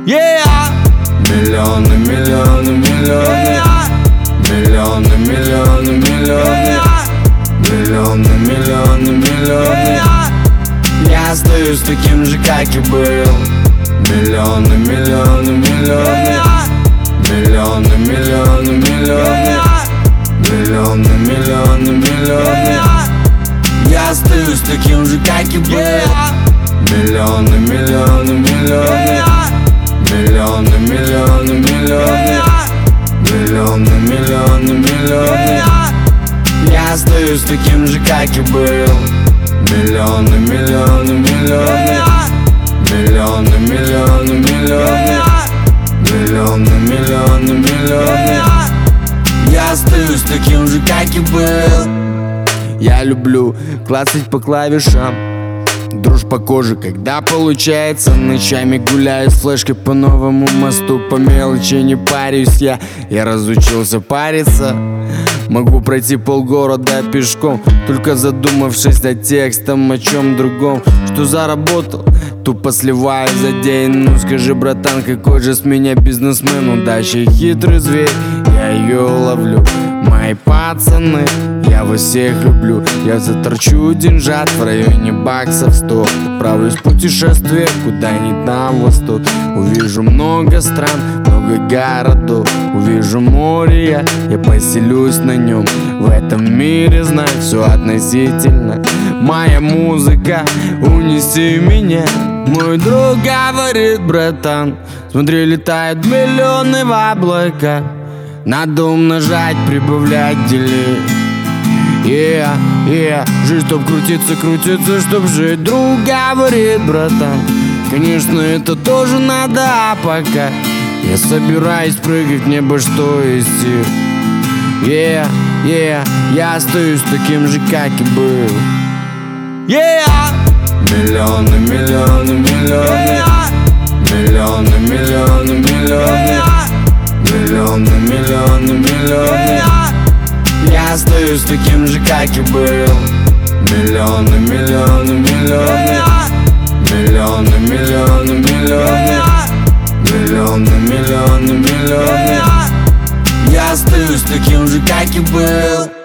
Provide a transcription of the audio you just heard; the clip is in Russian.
Миллионы, миллионы, миллионы. Миллионы, миллионы, миллионы. Миллионы, миллионы, миллионы. Я остаюсь таким же, как и был. Миллионы, миллионы, миллионы. Миллионы, миллионы, миллионы. Миллионы, миллионы, миллионы. Я остаюсь таким же, как и был. Миллионы, миллионы, миллионы. Миллионы, миллионы, миллионы. Миллионы, миллионы, миллионы. Я остаюсь таким же, как и был. Миллионы, миллионы, миллионы. Миллионы, миллионы, миллионы. Миллионы, миллионы, миллионы. Я остаюсь таким же, как и был. Я люблю клацать по клавишам, дрожь по коже, когда получается. Ночами гуляю с флешкой по новому мосту. По мелочи не парюсь я разучился париться. Могу пройти полгорода пешком, только задумавшись над текстом о чем другом. Что заработал, тупо сливаю за день. Ну скажи, братан, какой же с меня бизнесмен? Удача хитрый зверь, я ее ловлю. Мои пацаны, я вас всех люблю. Я заторчу деньжат в районе баксов 100. Отправлюсь в путешествие куда-нибудь на восток. Увижу много стран, много городов. Увижу море, я поселюсь на нем. В этом мире знать все относительно. Моя музыка, унеси меня. Мой друг говорит, братан, смотри, летают миллионы в облаках. Надо умножать, прибавлять, делить. Жизнь, чтоб крутиться, крутиться, чтоб жить. Друг говорит, братан, конечно, это тоже надо, а пока я собираюсь прыгать в небо, что есть сил. Я остаюсь таким же, как и был. Миллионы, миллионы, миллионы. Миллионы, миллионы, миллионы. Миллионы, миллионы, миллионы. Я остаюсь таким же, как и был. Миллионы, миллионы, миллионы. Миллионы, миллионы, миллионы. Миллионы, миллионы, миллионы. Я остаюсь таким же, как и был.